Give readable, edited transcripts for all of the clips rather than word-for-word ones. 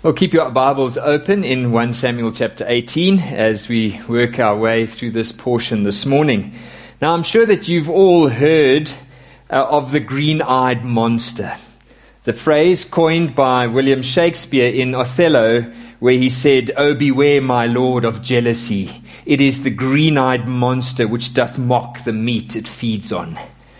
Well, keep your Bibles open in 1 Samuel chapter 18 as we work our way through this portion this morning. Now, I'm sure that you've all heard of the green-eyed monster. The phrase coined by William Shakespeare in Othello, where he said, "Oh, beware, my lord, of jealousy. It is the green-eyed monster which doth mock the meat it feeds on."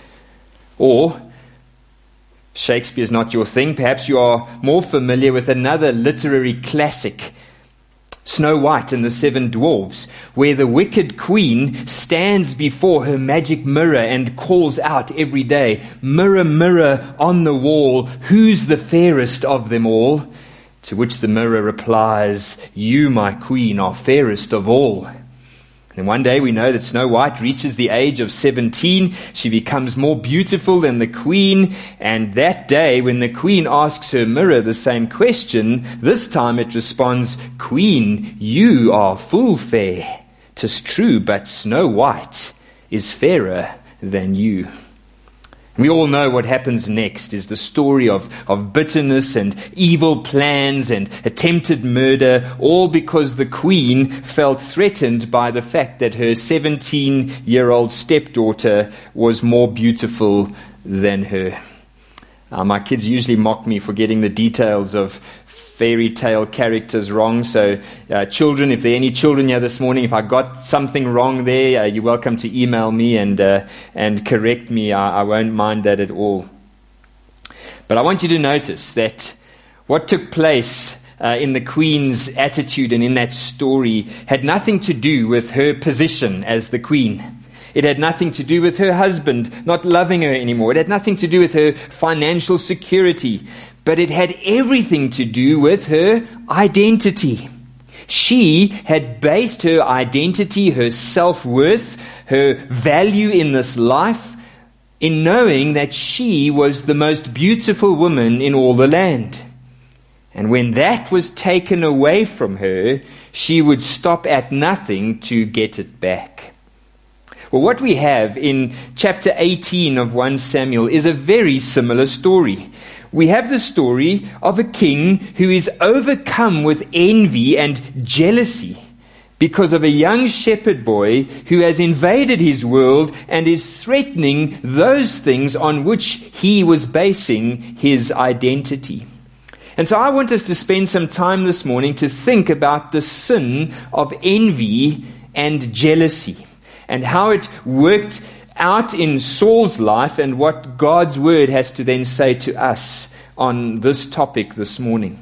Or, Shakespeare's not your thing. Perhaps you are more familiar with another literary classic, Snow White and the Seven Dwarfs, where the wicked queen stands before her magic mirror and calls out every day, "Mirror, mirror on the wall, who's the fairest of them all?" To which the mirror replies, "You, my queen, are fairest of all." And one day we know that Snow White reaches the age of 17. She becomes more beautiful than the queen. And that day, when the queen asks her mirror the same question, this time it responds, "Queen, you are full fair. 'Tis true, but Snow White is fairer than you." We all know what happens next is the story of bitterness and evil plans and attempted murder, all because the queen felt threatened by the fact that her 17-year-old stepdaughter was more beautiful than her. My kids usually mock me for getting the details of fairy tale characters wrong. So children, if there are any children here this morning, if I got something wrong there, you're welcome to email me and correct me. I won't mind that at all. But I want you to notice that what took place in the queen's attitude and in that story had nothing to do with her position as the queen. It had nothing to do with her husband not loving her anymore. It had nothing to do with her financial security. But it had everything to do with her identity. She had based her identity, her self-worth, her value in this life, in knowing that she was the most beautiful woman in all the land. And when that was taken away from her, she would stop at nothing to get it back. Well, what we have in chapter 18 of 1 Samuel is a very similar story. We have the story of a king who is overcome with envy and jealousy because of a young shepherd boy who has invaded his world and is threatening those things on which he was basing his identity. And so I want us to spend some time this morning to think about the sin of envy and jealousy and how it worked out in Saul's life and what God's word has to then say to us on this topic this morning.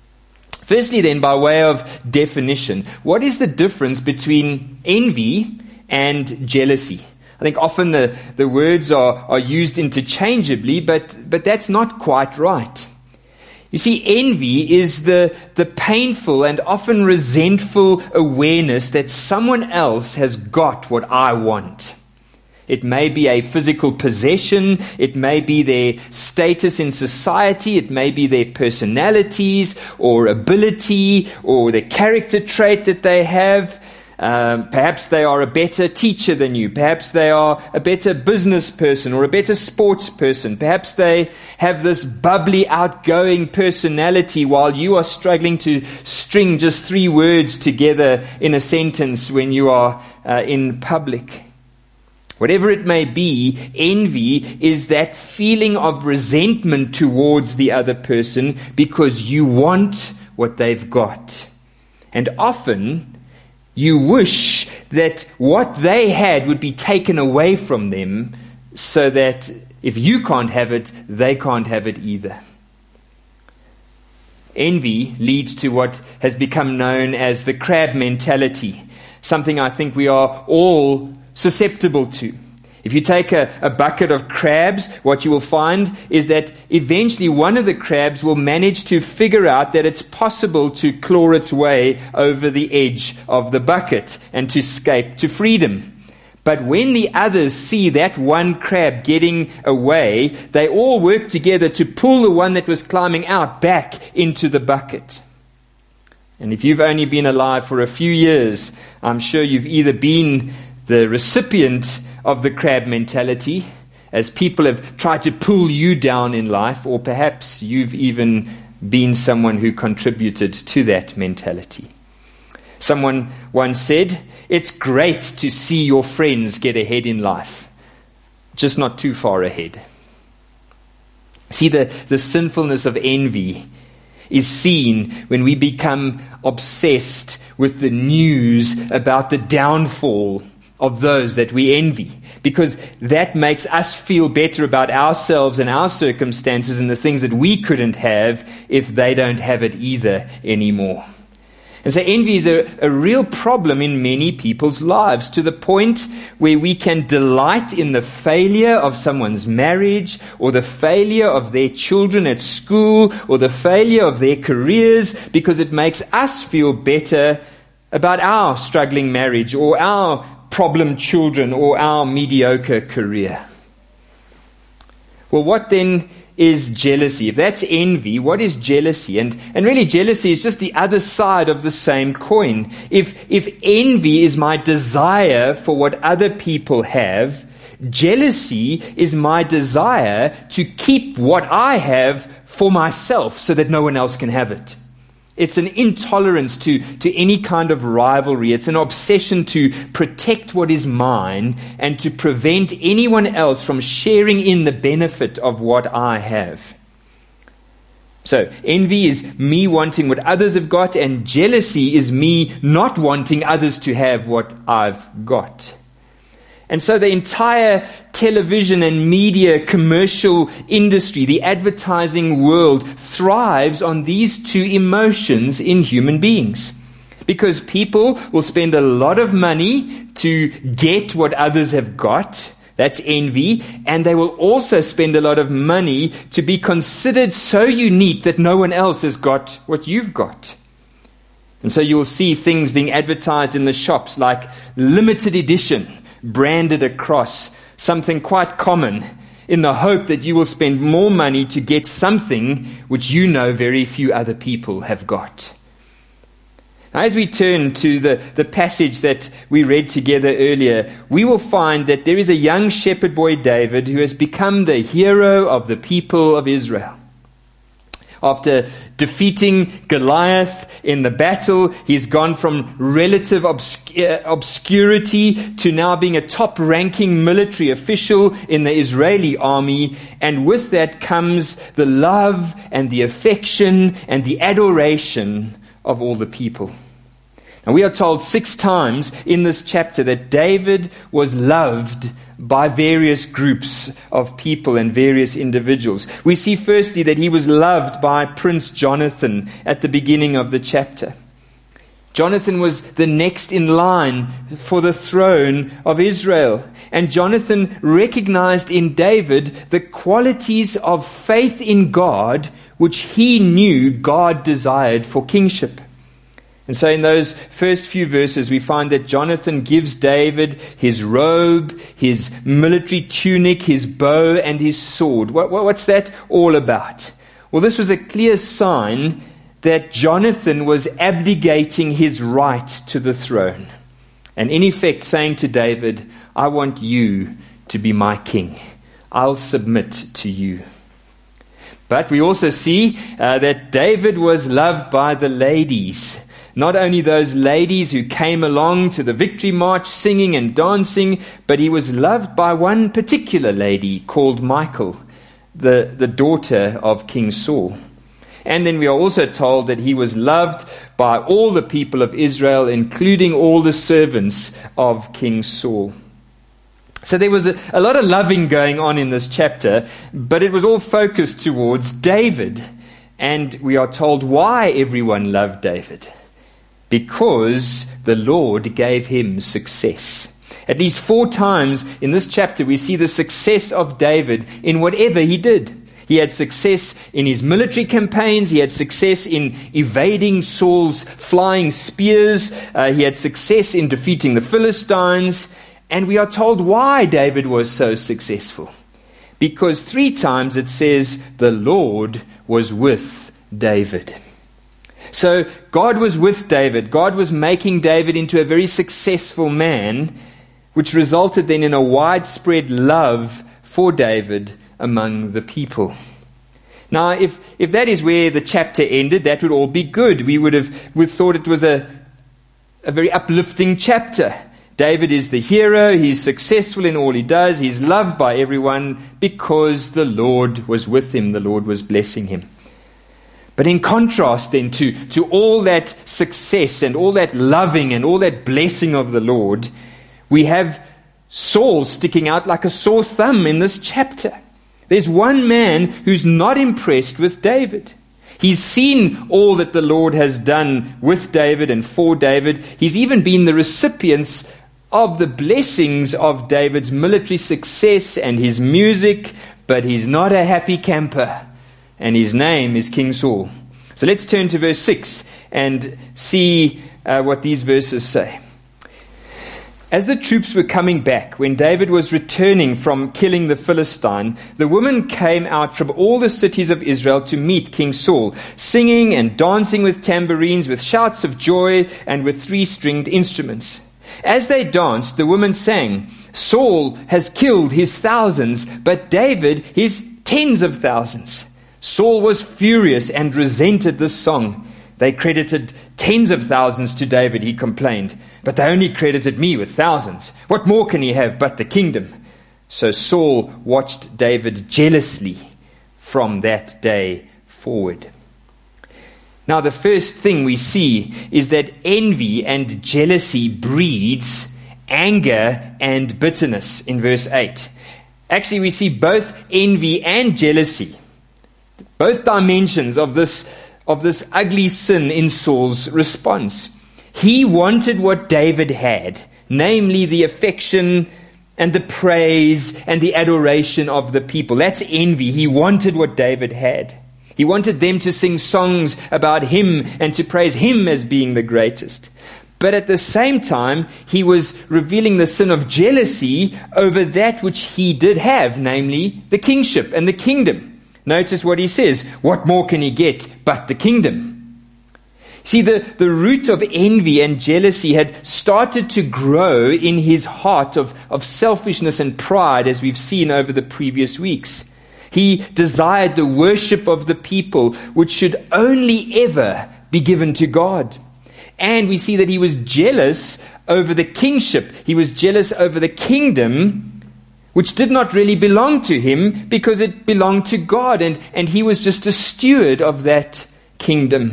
Firstly then, by way of definition, what is the difference between envy and jealousy? I think often the words are used interchangeably, but that's not quite right. You see, envy is the painful and often resentful awareness that someone else has got what I want. It may be a physical possession, it may be their status in society, it may be their personalities or ability or the character trait that they have. Perhaps they are a better teacher than you. Perhaps they are a better business person or a better sports person. Perhaps they have this bubbly, outgoing personality while you are struggling to string just 3 words together in a sentence when you are in public. Whatever it may be, envy is that feeling of resentment towards the other person because you want what they've got. And often, you wish that what they had would be taken away from them so that if you can't have it, they can't have it either. Envy leads to what has become known as the crab mentality, something I think we are all susceptible to. If you take a bucket of crabs, what you will find is that eventually one of the crabs will manage to figure out that it's possible to claw its way over the edge of the bucket and to escape to freedom. But when the others see that one crab getting away, they all work together to pull the one that was climbing out back into the bucket. And if you've only been alive for a few years, I'm sure you've either been the recipient of the crab mentality, as people have tried to pull you down in life, or perhaps you've even been someone who contributed to that mentality. Someone once said, "It's great to see your friends get ahead in life, just not too far ahead." See, the sinfulness of envy is seen when we become obsessed with the news about the downfall of those that we envy, because that makes us feel better about ourselves and our circumstances and the things that we couldn't have if they don't have it either anymore. And so envy is a real problem in many people's lives, to the point where we can delight in the failure of someone's marriage, or the failure of their children at school, or the failure of their careers, because it makes us feel better about our struggling marriage, or our problem children, or our mediocre career. Well, what then is jealousy? If that's envy, what is jealousy? And really, jealousy is just the other side of the same coin. If envy is my desire for what other people have, jealousy is my desire to keep what I have for myself so that no one else can have it. It's an intolerance to any kind of rivalry. It's an obsession to protect what is mine and to prevent anyone else from sharing in the benefit of what I have. So, envy is me wanting what others have got, and jealousy is me not wanting others to have what I've got. And so the entire television and media commercial industry, the advertising world, thrives on these two emotions in human beings. Because people will spend a lot of money to get what others have got. That's envy. And they will also spend a lot of money to be considered so unique that no one else has got what you've got. And so you'll see things being advertised in the shops like limited edition, branded across, something quite common, in the hope that you will spend more money to get something which you know very few other people have got. Now, as we turn to the passage that we read together earlier, we will find that there is a young shepherd boy, David, who has become the hero of the people of Israel. After defeating Goliath in the battle, he's gone from relative obscurity to now being a top-ranking military official in the Israeli army. And with that comes the love and the affection and the adoration of all the people. And we are told 6 times in this chapter that David was loved by various groups of people and various individuals. We see firstly that he was loved by Prince Jonathan at the beginning of the chapter. Jonathan was the next in line for the throne of Israel. And Jonathan recognized in David the qualities of faith in God which he knew God desired for kingship. And so in those first few verses, we find that Jonathan gives David his robe, his military tunic, his bow, and his sword. What's that all about? Well, this was a clear sign that Jonathan was abdicating his right to the throne. And in effect saying to David, I want you to be my king. I'll submit to you. But we also see that David was loved by the ladies. Not only those ladies who came along to the victory march singing and dancing, but he was loved by one particular lady called Michal, the daughter of King Saul. And then we are also told that he was loved by all the people of Israel, including all the servants of King Saul. So there was a lot of loving going on in this chapter, but it was all focused towards David. And we are told why everyone loved David. Because the Lord gave him success. At least 4 times in this chapter we see the success of David in whatever he did. He had success in his military campaigns. He had success in evading Saul's flying spears. He had success in defeating the Philistines. And we are told why David was so successful. Because 3 times it says the Lord was with David. So God was with David. God was making David into a very successful man, which resulted then in a widespread love for David among the people. Now, if that is where the chapter ended, that would all be good. We would thought it was a very uplifting chapter. David is the hero. He's successful in all he does. He's loved by everyone because the Lord was with him. The Lord was blessing him. But in contrast then to all that success and all that loving and all that blessing of the Lord, we have Saul sticking out like a sore thumb in this chapter. There's one man who's not impressed with David. He's seen all that the Lord has done with David and for David. He's even been the recipient of the blessings of David's military success and his music, but he's not a happy camper. And his name is King Saul. So let's turn to verse 6 and see what these verses say. As the troops were coming back, when David was returning from killing the Philistine, the women came out from all the cities of Israel to meet King Saul, singing and dancing with tambourines, with shouts of joy, and with three-stringed instruments. As they danced, the women sang, "Saul has killed his thousands, but David his tens of thousands." Saul was furious and resented this song. "They credited tens of thousands to David," he complained, "but they only credited me with thousands. What more can he have but the kingdom?" So Saul watched David jealously from that day forward. Now, the first thing we see is that envy and jealousy breeds anger and bitterness in verse 8. Actually, we see both envy and jealousy, both dimensions of this ugly sin in Saul's response. He wanted what David had, namely the affection and the praise and the adoration of the people. That's envy. He wanted what David had. He wanted them to sing songs about him and to praise him as being the greatest. But at the same time, he was revealing the sin of jealousy over that which he did have, namely the kingship and the kingdom. Notice what he says. What more can he get but the kingdom? See, the root of envy and jealousy had started to grow in his heart of selfishness and pride, as we've seen over the previous weeks. He desired the worship of the people, which should only ever be given to God. And we see that he was jealous over the kingship. He was jealous over the kingdom, which did not really belong to him because it belonged to God. And he was just a steward of that kingdom.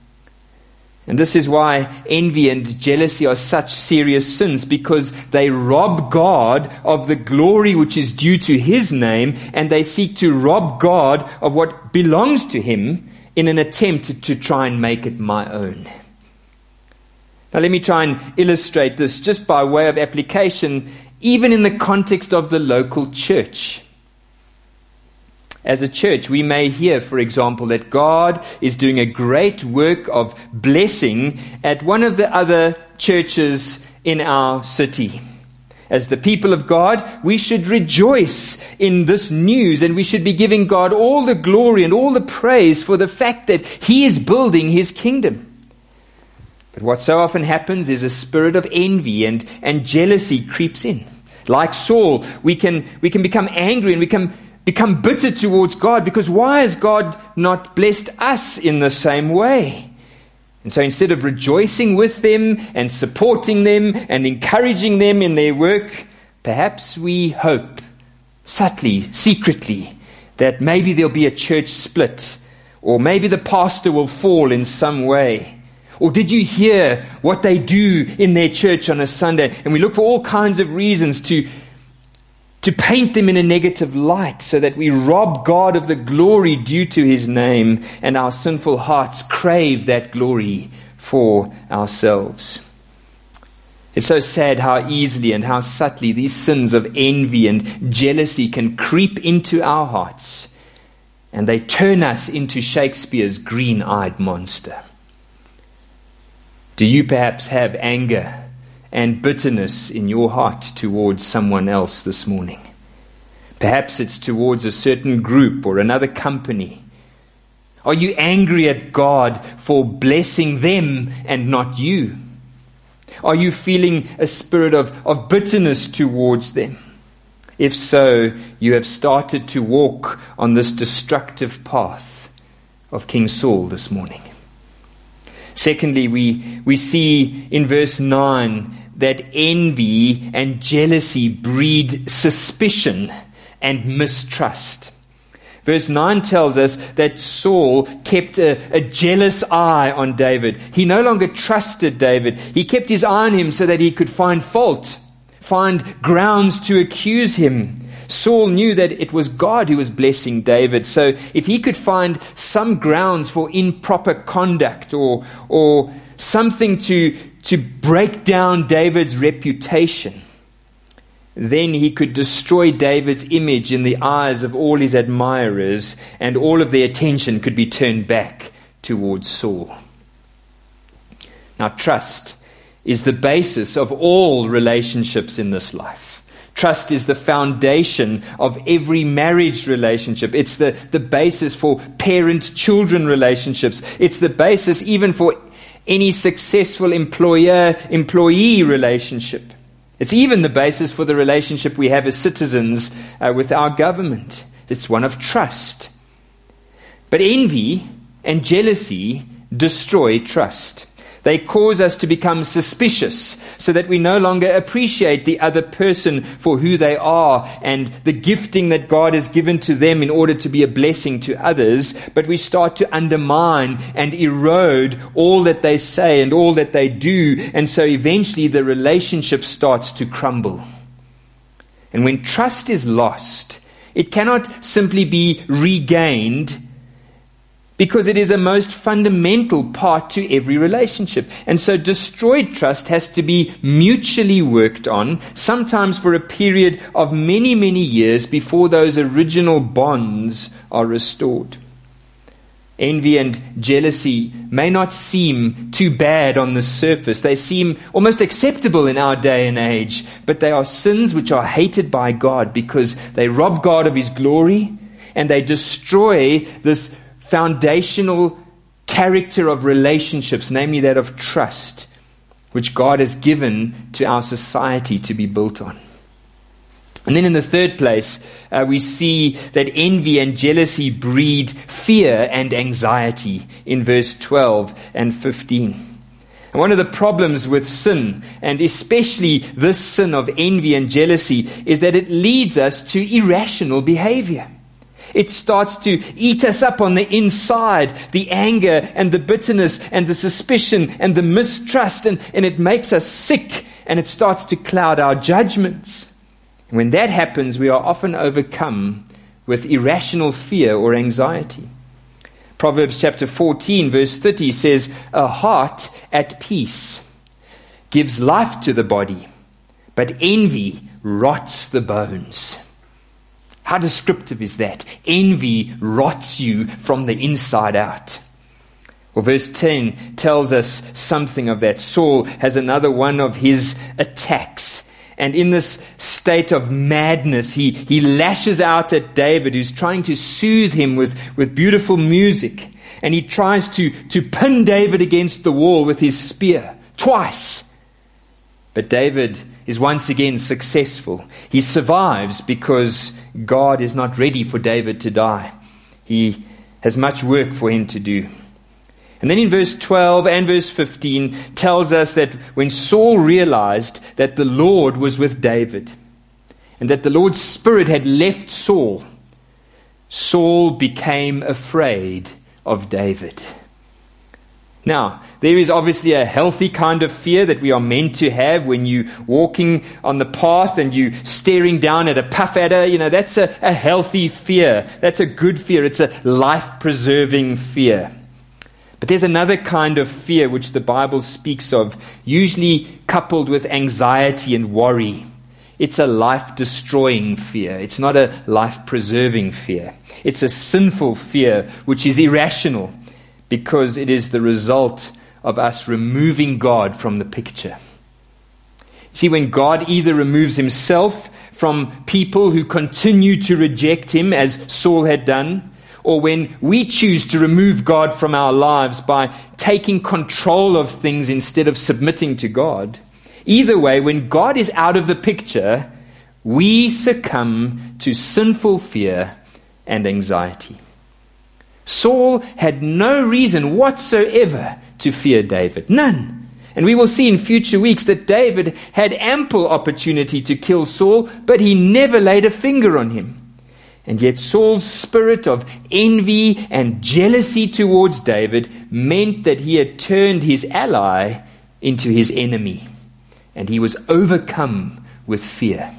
And this is why envy and jealousy are such serious sins, because they rob God of the glory which is due to his name, and they seek to rob God of what belongs to him in an attempt to try and make it my own. Now let me try and illustrate this just by way of application, even in the context of the local church. As a church, we may hear, for example, that God is doing a great work of blessing at one of the other churches in our city. As the people of God, we should rejoice in this news, and we should be giving God all the glory and all the praise for the fact that he is building his kingdom. But what so often happens is a spirit of envy and jealousy creeps in. Like Saul, we can become angry and we can become bitter towards God, because why has God not blessed us in the same way? And so instead of rejoicing with them and supporting them and encouraging them in their work, perhaps we hope, subtly, secretly, that maybe there'll be a church split, or maybe the pastor will fall in some way. Or did you hear what they do in their church on a Sunday? And we look for all kinds of reasons to paint them in a negative light, so that we rob God of the glory due to his name, and our sinful hearts crave that glory for ourselves. It's so sad how easily and how subtly these sins of envy and jealousy can creep into our hearts, and they turn us into Shakespeare's green-eyed monster. Do you perhaps have anger and bitterness in your heart towards someone else this morning? Perhaps it's towards a certain group or another company. Are you angry at God for blessing them and not you? Are you feeling a spirit of bitterness towards them? If so, you have started to walk on this destructive path of King Saul this morning. Secondly, we see in verse 9 that envy and jealousy breed suspicion and mistrust. Verse 9 tells us that Saul kept a jealous eye on David. He no longer trusted David. He kept his eye on him so that he could find fault, find grounds to accuse him. Saul knew that it was God who was blessing David. So if he could find some grounds for improper conduct or something to break down David's reputation, then he could destroy David's image in the eyes of all his admirers, and all of their attention could be turned back towards Saul. Now, trust is the basis of all relationships in this life. Trust is the foundation of every marriage relationship. It's the basis for parent-children relationships. It's the basis even for any successful employer-employee relationship. It's even the basis for the relationship we have as citizens with our government. It's one of trust. But envy and jealousy destroy trust. They cause us to become suspicious so that we no longer appreciate the other person for who they are and the gifting that God has given to them in order to be a blessing to others, but we start to undermine and erode all that they say and all that they do, and so eventually the relationship starts to crumble. And when trust is lost, it cannot simply be regained, because it is a most fundamental part to every relationship. And so destroyed trust has to be mutually worked on, sometimes for a period of many, many years before those original bonds are restored. Envy and jealousy may not seem too bad on the surface. They seem almost acceptable in our day and age, but they are sins which are hated by God because they rob God of His glory and they destroy this foundational character of relationships, namely that of trust, which God has given to our society to be built on. And then in the third place, we see that envy and jealousy breed fear and anxiety in verse 12 and 15. And one of the problems with sin, and especially this sin of envy and jealousy, is that it leads us to irrational behavior. It starts to eat us up on the inside, the anger and the bitterness and the suspicion and the mistrust, and it makes us sick, and it starts to cloud our judgments. And when that happens, we are often overcome with irrational fear or anxiety. Proverbs chapter 14 verse 30 says, "A heart at peace gives life to the body, but envy rots the bones." How descriptive is that? Envy rots you from the inside out. Well, verse 10 tells us something of that. Saul has another one of his attacks. And in this state of madness, he lashes out at David, who's trying to soothe him with beautiful music. And he tries to pin David against the wall with his spear twice. But David is once again successful. He survives because God is not ready for David to die. He has much work for him to do. And then in verse 12 and verse 15 tells us that when Saul realized that the Lord was with David and that the Lord's Spirit had left Saul, Saul became afraid of David. Now, there is obviously a healthy kind of fear that we are meant to have when you're walking on the path and you're staring down at a puff adder. You know, that's a healthy fear. That's a good fear. It's a life-preserving fear. But there's another kind of fear which the Bible speaks of, usually coupled with anxiety and worry. It's a life-destroying fear. It's not a life-preserving fear. It's a sinful fear which is irrational, because it is the result of us removing God from the picture. See, when God either removes Himself from people who continue to reject Him, as Saul had done, or when we choose to remove God from our lives by taking control of things instead of submitting to God, either way, when God is out of the picture, we succumb to sinful fear and anxiety. Saul had no reason whatsoever to fear David. None. And we will see in future weeks that David had ample opportunity to kill Saul, but he never laid a finger on him. And yet Saul's spirit of envy and jealousy towards David meant that he had turned his ally into his enemy, and he was overcome with fear.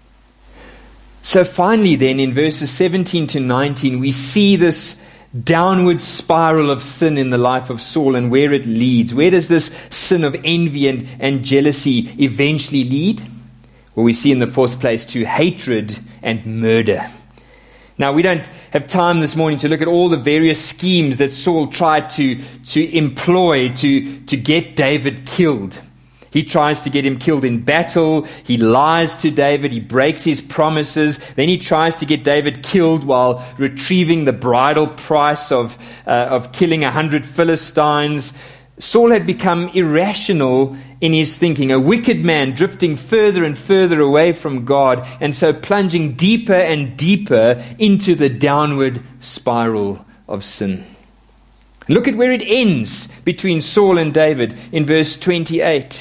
So finally then, in verses 17 to 19, we see this downward spiral of sin in the life of Saul and where it leads. Where does this sin of envy and jealousy eventually lead? Well, we see in the fourth place to hatred and murder. Now, we don't have time this morning to look at all the various schemes that Saul tried to employ to get David killed. He tries to get him killed in battle. He lies to David. He breaks his promises. Then he tries to get David killed while retrieving the bridal price of killing 100 Philistines. Saul had become irrational in his thinking, a wicked man drifting further and further away from God, and so plunging deeper and deeper into the downward spiral of sin. Look at where it ends between Saul and David in verse 28.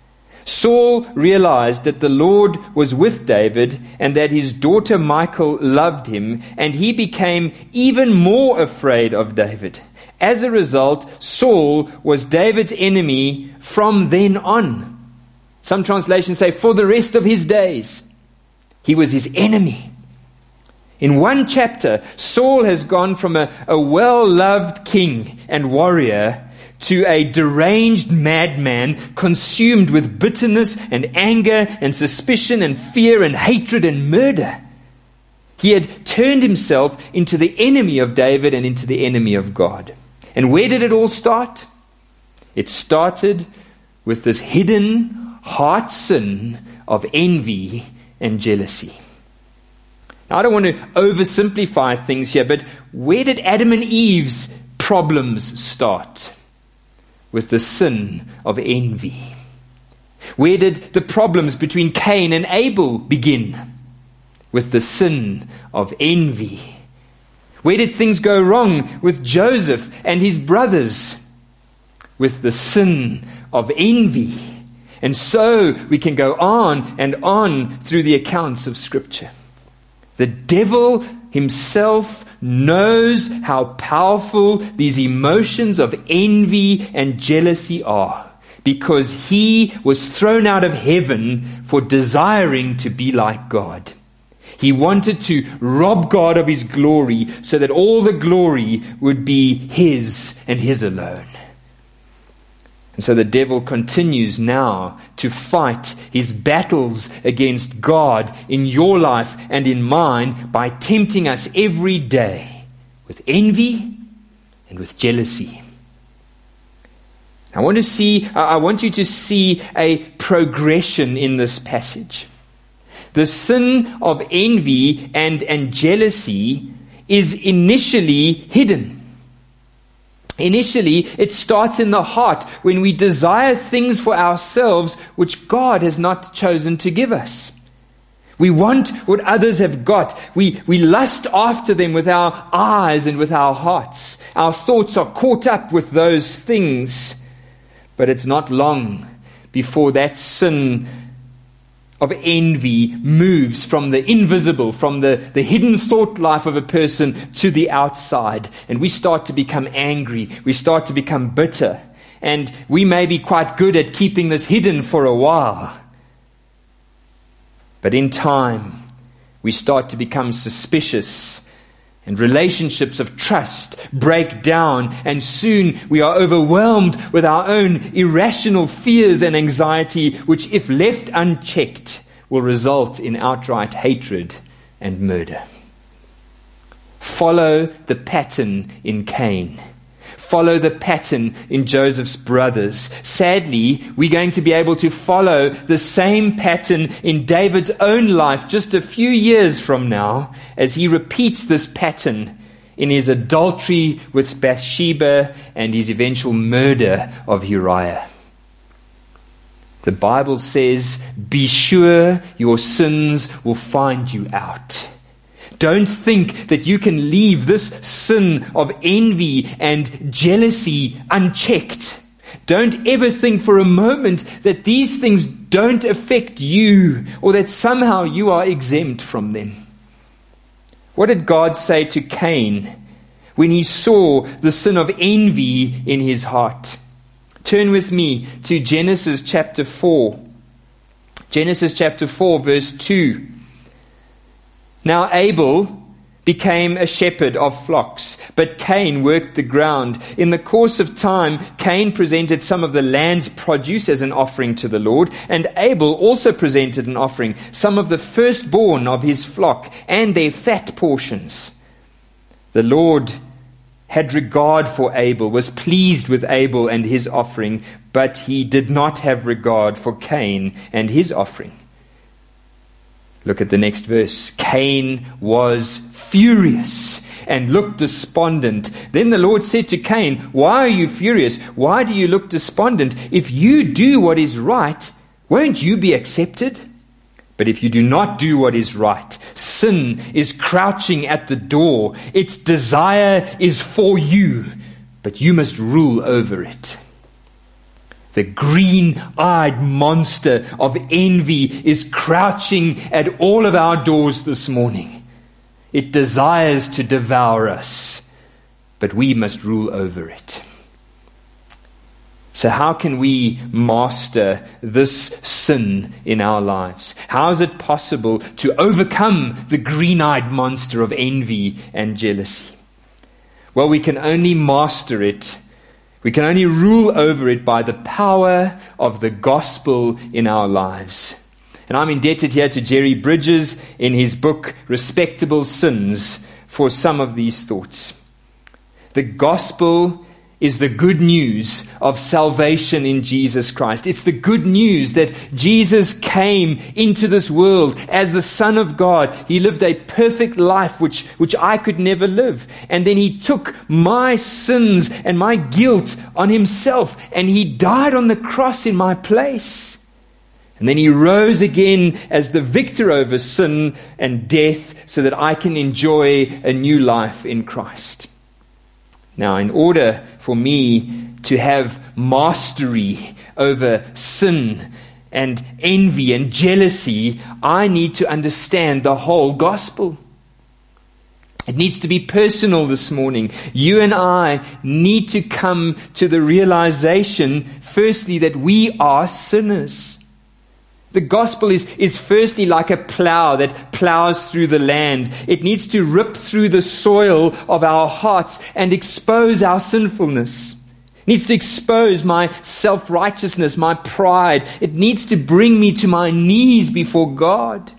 Saul realized that the Lord was with David and that his daughter Michal loved him, and he became even more afraid of David. As a result, Saul was David's enemy from then on. Some translations say for the rest of his days. He was his enemy. In one chapter, Saul has gone from a well-loved king and warrior to a deranged madman consumed with bitterness and anger and suspicion and fear and hatred and murder. He had turned himself into the enemy of David and into the enemy of God. And where did it all start? It started with this hidden heart sin of envy and jealousy. Now, I don't want to oversimplify things here, but where did Adam and Eve's problems start? With the sin of envy. Where did the problems between Cain and Abel begin? With the sin of envy. Where did things go wrong with Joseph and his brothers? With the sin of envy. And so we can go on and on through the accounts of Scripture. The devil himself knows how powerful these emotions of envy and jealousy are, because he was thrown out of heaven for desiring to be like God. He wanted to rob God of his glory so that all the glory would be his and his alone. And so the devil continues now to fight his battles against God in your life and in mine by tempting us every day with envy and with jealousy. I want you to see a progression in this passage. The sin of envy and jealousy is initially hidden. Initially, it starts in the heart when we desire things for ourselves which God has not chosen to give us. We want what others have got. We lust after them with our eyes and with our hearts. Our thoughts are caught up with those things. But it's not long before that sin of envy moves from the invisible, from the hidden thought life of a person to the outside. And we start to become angry. We start to become bitter. And we may be quite good at keeping this hidden for a while. But in time, we start to become suspicious. And relationships of trust break down, and soon we are overwhelmed with our own irrational fears and anxiety, which, if left unchecked, will result in outright hatred and murder. Follow the pattern in Cain. Follow the pattern in Joseph's brothers. Sadly, we're going to be able to follow the same pattern in David's own life just a few years from now, as he repeats this pattern in his adultery with Bathsheba and his eventual murder of Uriah. The Bible says, be sure your sins will find you out. Don't think that you can leave this sin of envy and jealousy unchecked. Don't ever think for a moment that these things don't affect you or that somehow you are exempt from them. What did God say to Cain when he saw the sin of envy in his heart? Turn with me to Genesis chapter 4. Genesis chapter 4 verse 2. Now Abel became a shepherd of flocks, but Cain worked the ground. In the course of time, Cain presented some of the land's produce as an offering to the Lord, and Abel also presented an offering, some of the firstborn of his flock and their fat portions. The Lord had regard for Abel, was pleased with Abel and his offering, but he did not have regard for Cain and his offering. Look at the next verse. Cain was furious and looked despondent. Then the Lord said to Cain, why are you furious? Why do you look despondent? If you do what is right, won't you be accepted? But if you do not do what is right, sin is crouching at the door. Its desire is for you, but you must rule over it. The green-eyed monster of envy is crouching at all of our doors this morning. It desires to devour us, but we must rule over it. So how can we master this sin in our lives? How is it possible to overcome the green-eyed monster of envy and jealousy? Well, we can only master it. We can only rule over it by the power of the gospel in our lives. And I'm indebted here to Jerry Bridges in his book, Respectable Sins, for some of these thoughts. The gospel is the good news of salvation in Jesus Christ. It's the good news that Jesus came into this world as the Son of God. He lived a perfect life which I could never live. And then he took my sins and my guilt on himself, and he died on the cross in my place. And then he rose again as the victor over sin and death so that I can enjoy a new life in Christ. Now, in order for me to have mastery over sin and envy and jealousy, I need to understand the whole gospel. It needs to be personal this morning. You and I need to come to the realization, firstly, that we are sinners. The gospel is firstly like a plow that plows through the land. It needs to rip through the soil of our hearts and expose our sinfulness. It needs to expose my self-righteousness, my pride. It needs to bring me to my knees before God.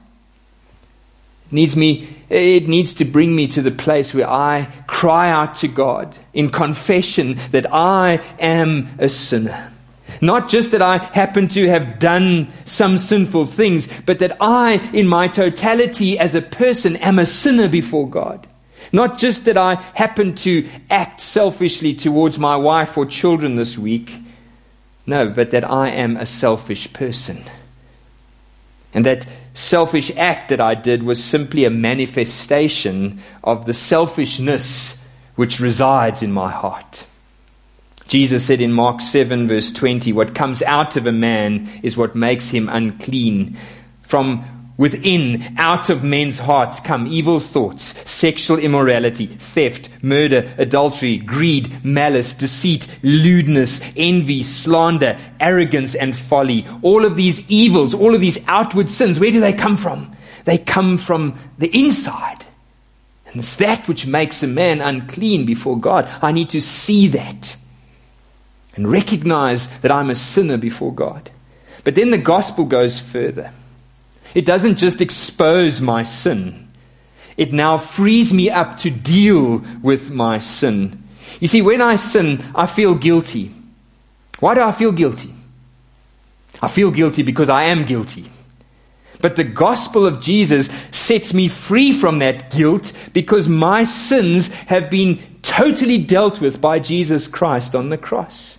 It needs to bring me to the place where I cry out to God in confession that I am a sinner. Not just that I happen to have done some sinful things, but that I, in my totality as a person, am a sinner before God. Not just that I happen to act selfishly towards my wife or children this week. No, but that I am a selfish person. And that selfish act that I did was simply a manifestation of the selfishness which resides in my heart. Jesus said in Mark 7 verse 20, what comes out of a man is what makes him unclean. From within, out of men's hearts come evil thoughts, sexual immorality, theft, murder, adultery, greed, malice, deceit, lewdness, envy, slander, arrogance, and folly. All of these evils, all of these outward sins, where do they come from? They come from the inside. And it's that which makes a man unclean before God. I need to see that and recognize that I'm a sinner before God. But then the gospel goes further. It doesn't just expose my sin. It now frees me up to deal with my sin. You see, when I sin, I feel guilty. Why do I feel guilty? I feel guilty because I am guilty. But the gospel of Jesus sets me free from that guilt because my sins have been totally dealt with by Jesus Christ on the cross.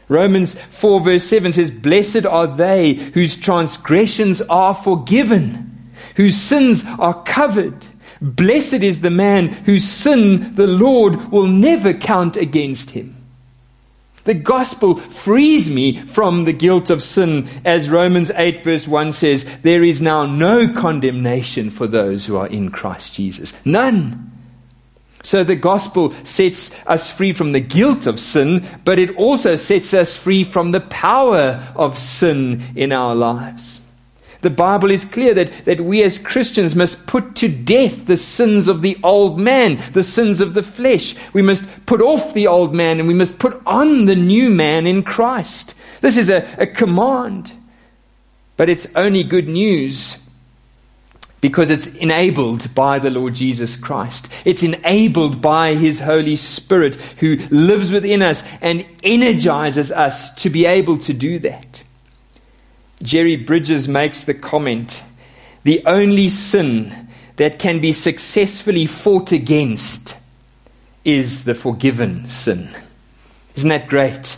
Romans 4 verse 7 says, "Blessed are they whose transgressions are forgiven, whose sins are covered. Blessed is the man whose sin the Lord will never count against him." The gospel frees me from the guilt of sin. As Romans 8 verse 1 says, "There is now no condemnation for those who are in Christ Jesus." None. So the gospel sets us free from the guilt of sin, but it also sets us free from the power of sin in our lives. The Bible is clear that we as Christians must put to death the sins of the old man, the sins of the flesh. We must put off the old man and we must put on the new man in Christ. This is a command, but it's only good news because it's enabled by the Lord Jesus Christ. It's enabled by His Holy Spirit who lives within us and energizes us to be able to do that. Jerry Bridges makes the comment, "The only sin that can be successfully fought against is the forgiven sin." Isn't that great?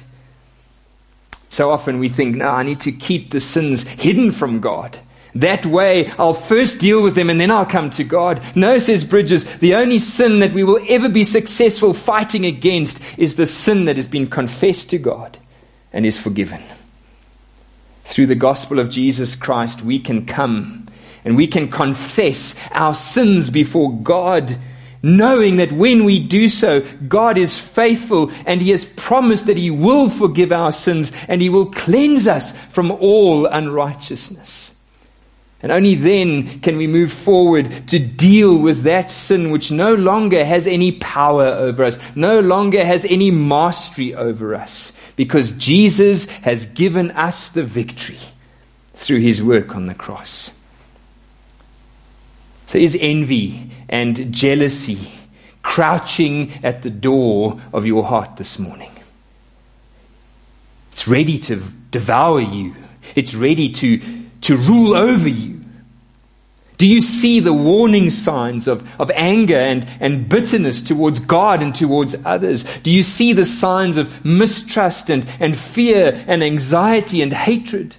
So often we think, no, I need to keep the sins hidden from God. That way I'll first deal with them and then I'll come to God. No, says Bridges, the only sin that we will ever be successful fighting against is the sin that has been confessed to God and is forgiven. Through the gospel of Jesus Christ, we can come and we can confess our sins before God, knowing that when we do so, God is faithful and He has promised that He will forgive our sins and He will cleanse us from all unrighteousness. And only then can we move forward to deal with that sin which no longer has any power over us, no longer has any mastery over us, because Jesus has given us the victory through His work on the cross. So is envy and jealousy crouching at the door of your heart this morning? It's ready to devour you. It's ready to rule over you. Do you see the warning signs of anger and bitterness towards God and towards others? Do you see the signs of mistrust and fear and anxiety and hatred?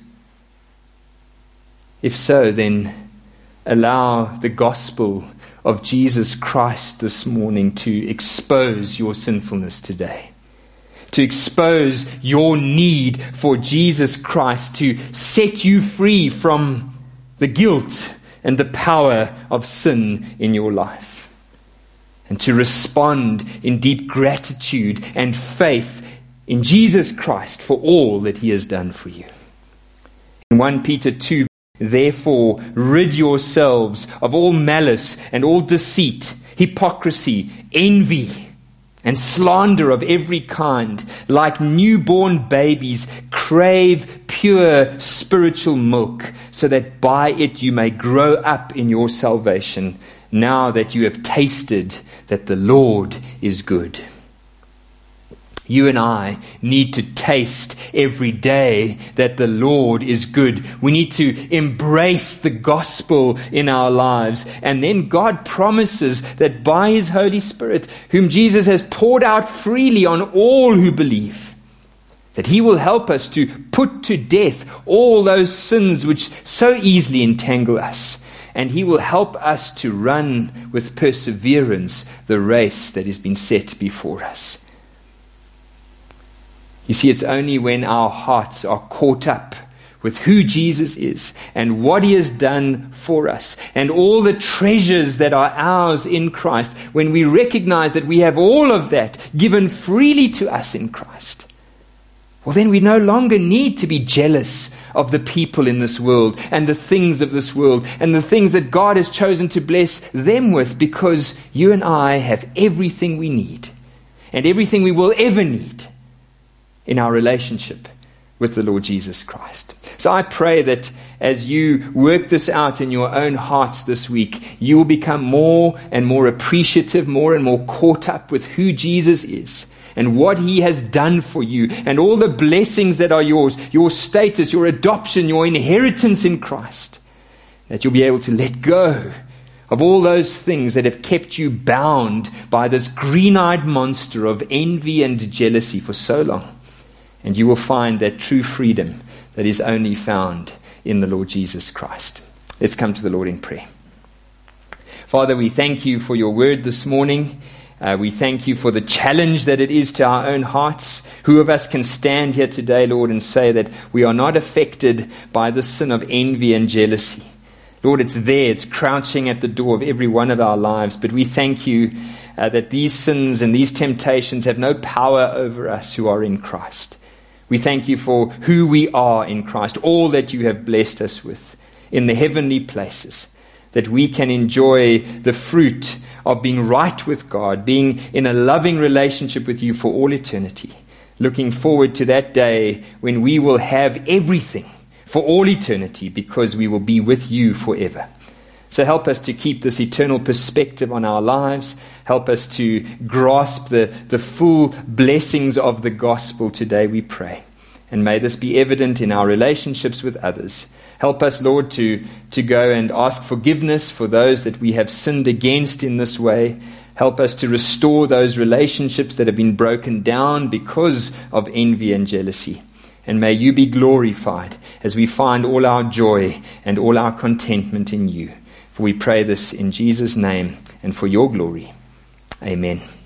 If so, then allow the gospel of Jesus Christ this morning to expose your sinfulness today, to expose your need for Jesus Christ to set you free from the guilt and the power of sin in your life, and to respond in deep gratitude and faith in Jesus Christ for all that He has done for you. In 1 Peter 2, "Therefore rid yourselves of all malice and all deceit, hypocrisy, envy, and slander of every kind. Like newborn babies, crave pure spiritual milk, so that by it you may grow up in your salvation, now that you have tasted that the Lord is good." You and I need to taste every day that the Lord is good. We need to embrace the gospel in our lives. And then God promises that by His Holy Spirit, whom Jesus has poured out freely on all who believe, that He will help us to put to death all those sins which so easily entangle us. And He will help us to run with perseverance the race that has been set before us. You see, it's only when our hearts are caught up with who Jesus is and what He has done for us and all the treasures that are ours in Christ, when we recognize that we have all of that given freely to us in Christ, well, then we no longer need to be jealous of the people in this world and the things of this world and the things that God has chosen to bless them with, because you and I have everything we need and everything we will ever need in our relationship with the Lord Jesus Christ. So I pray that as you work this out in your own hearts this week, you will become more and more appreciative, more and more caught up with who Jesus is and what He has done for you and all the blessings that are yours, your status, your adoption, your inheritance in Christ, that you'll be able to let go of all those things that have kept you bound by this green-eyed monster of envy and jealousy for so long. And you will find that true freedom that is only found in the Lord Jesus Christ. Let's come to the Lord in prayer. Father, we thank you for your word this morning. We thank you for the challenge that it is to our own hearts. Who of us can stand here today, Lord, and say that we are not affected by the sin of envy and jealousy? Lord, it's there, it's crouching at the door of every one of our lives. But we thank you that these sins and these temptations have no power over us who are in Christ. We thank you for who we are in Christ, all that you have blessed us with in the heavenly places, that we can enjoy the fruit of being right with God, being in a loving relationship with you for all eternity. Looking forward to that day when we will have everything for all eternity because we will be with you forever. So help us to keep this eternal perspective on our lives. Help us to grasp the full blessings of the gospel today, we pray. And may this be evident in our relationships with others. Help us, Lord, to go and ask forgiveness for those that we have sinned against in this way. Help us to restore those relationships that have been broken down because of envy and jealousy. And may you be glorified as we find all our joy and all our contentment in you. For we pray this in Jesus' name and for your glory. Amen.